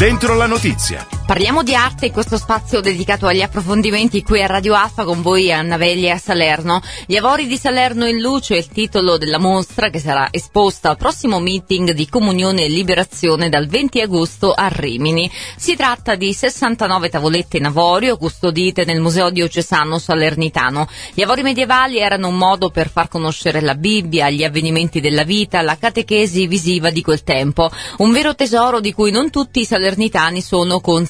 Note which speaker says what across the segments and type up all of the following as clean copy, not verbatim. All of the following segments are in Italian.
Speaker 1: Dentro la notizia.
Speaker 2: Parliamo di arte in questo spazio dedicato agli approfondimenti qui a Radio Alfa, con voi Anna Veglia a Salerno. Gli Avori di Salerno in luce è il titolo della mostra che sarà esposta al prossimo meeting di Comunione e Liberazione dal 20 agosto a Rimini. Si tratta di 69 tavolette in avorio custodite nel Museo Diocesano Salernitano. Gli avori medievali erano un modo per far conoscere la Bibbia, gli avvenimenti della vita, la catechesi visiva di quel tempo. Un vero tesoro di cui non tutti i salernitani sono consapevoli.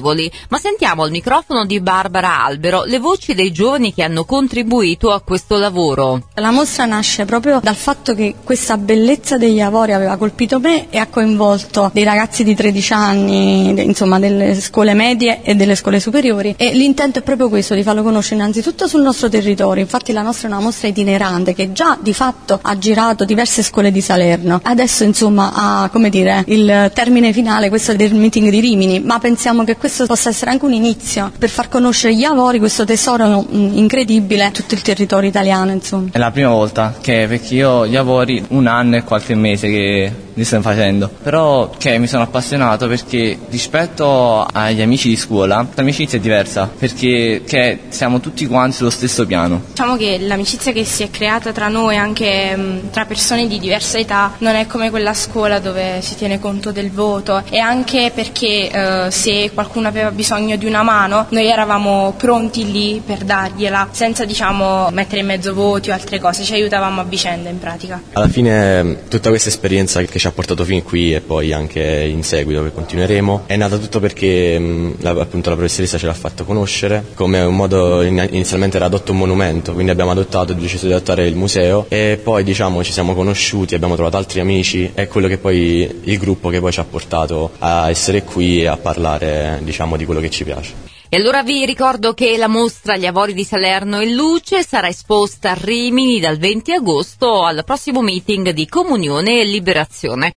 Speaker 2: Ma sentiamo al microfono di Barbara Albero le voci dei giovani che hanno contribuito a questo lavoro.
Speaker 3: La mostra nasce proprio dal fatto che questa bellezza degli avori aveva colpito me e ha coinvolto dei ragazzi di 13 anni, insomma delle scuole medie e delle scuole superiori, e l'intento è proprio questo, di farlo conoscere innanzitutto sul nostro territorio. Infatti la nostra è una mostra itinerante che già di fatto ha girato diverse scuole di Salerno. Adesso insomma ha, come dire, il termine finale, questo del meeting di Rimini, ma pensiamo che questo possa essere anche un inizio per far conoscere gli avori, questo tesoro incredibile, a tutto il territorio italiano, insomma.
Speaker 4: È la prima volta perché io gli avori 1 anno e qualche mese che li sto facendo, però mi sono appassionato perché rispetto agli amici di scuola l'amicizia è diversa, perché siamo tutti quanti sullo stesso piano.
Speaker 5: Diciamo che l'amicizia che si è creata tra noi, anche tra persone di diversa età, non è come quella a scuola dove si tiene conto del voto, e anche perché se qualcuno aveva bisogno di una mano noi eravamo pronti lì per dargliela, senza mettere in mezzo voti o altre cose, ci aiutavamo a vicenda in pratica.
Speaker 6: Alla fine tutta questa esperienza che ci ha portato fin qui e poi anche in seguito che continueremo è nata tutto perché appunto la professoressa ce l'ha fatto conoscere come un modo. Inizialmente era adotto un monumento, quindi abbiamo deciso di adottare il museo, e poi ci siamo conosciuti, abbiamo trovato altri amici, è quello che poi il gruppo che poi ci ha portato a essere qui e a parlare di quello che ci piace.
Speaker 2: E allora vi ricordo che la mostra Gli Avori di Salerno in luce sarà esposta a Rimini dal 20 agosto al prossimo meeting di Comunione e Liberazione.